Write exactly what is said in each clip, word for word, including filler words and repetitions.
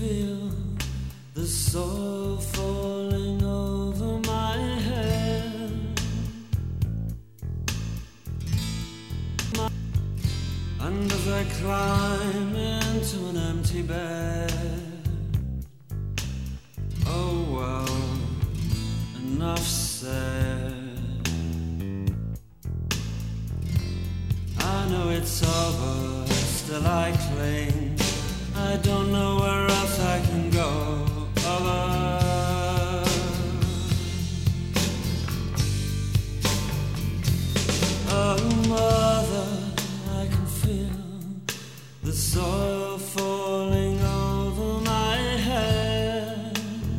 feel the soil falling over my head, and as I climb into an empty bed, oh well, enough said. I know it's over, still I cling. I don't know where else I can go. Over. Oh, mother, I can feel the soil falling over my head.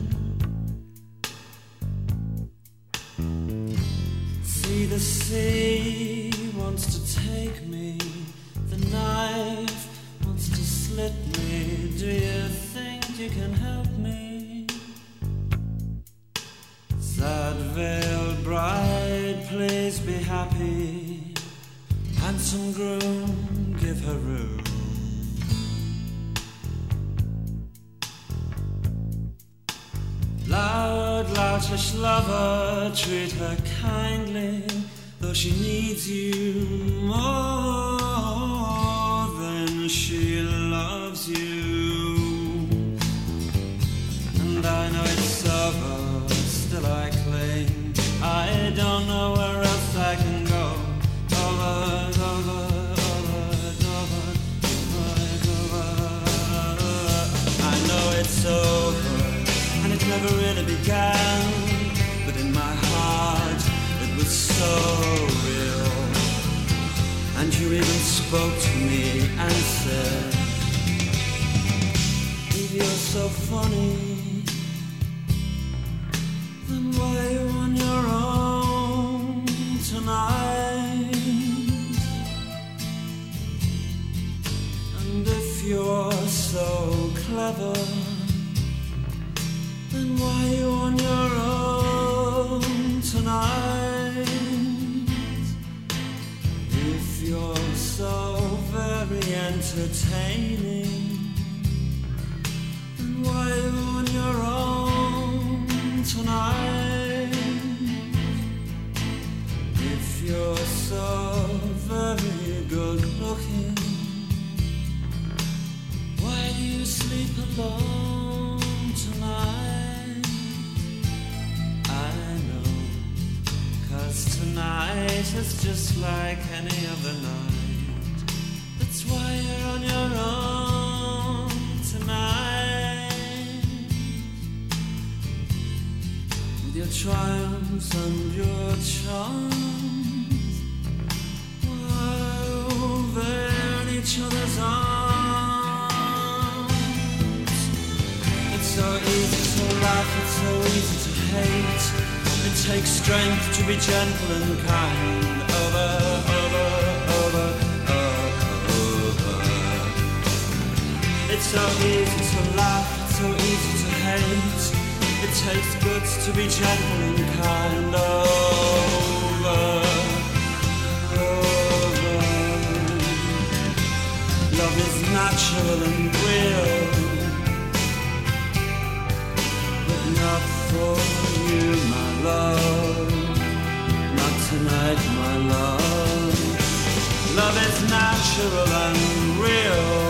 See, the sea wants to take me, the knife wants to slit me. Do you think you can help me? Sad veiled bride, please be happy. Handsome groom, give her room. Loud, loutish lover, treat her kindly, though she needs you more than she loves you. And I know it's over, still I cling. I don't know where else I can go. Over, over, over, over, over, over. I know it's over, and it never really began, but in my heart it was so real. And you even spoke to me and said, if you're so funny, then why are you on your own tonight? And if you're so clever, then why are you on your own tonight? If you're so very entertaining, then why are you on your own tonight? If you're so very good looking, why do you sleep alone tonight? I know, 'cause tonight is just like any other night. That's why you're on your own tonight, with your triumphs and your charms, while they're in each other's arms. It's so easy to laugh, it's so easy to hate. It takes strength to be gentle and kind. Over, over, over, over. It's so easy to laugh, it's so easy to hate. It takes guts to be gentle and kind. Over, over. Love is natural and real, but not for you, my love. Not tonight, my love. Love is natural and real,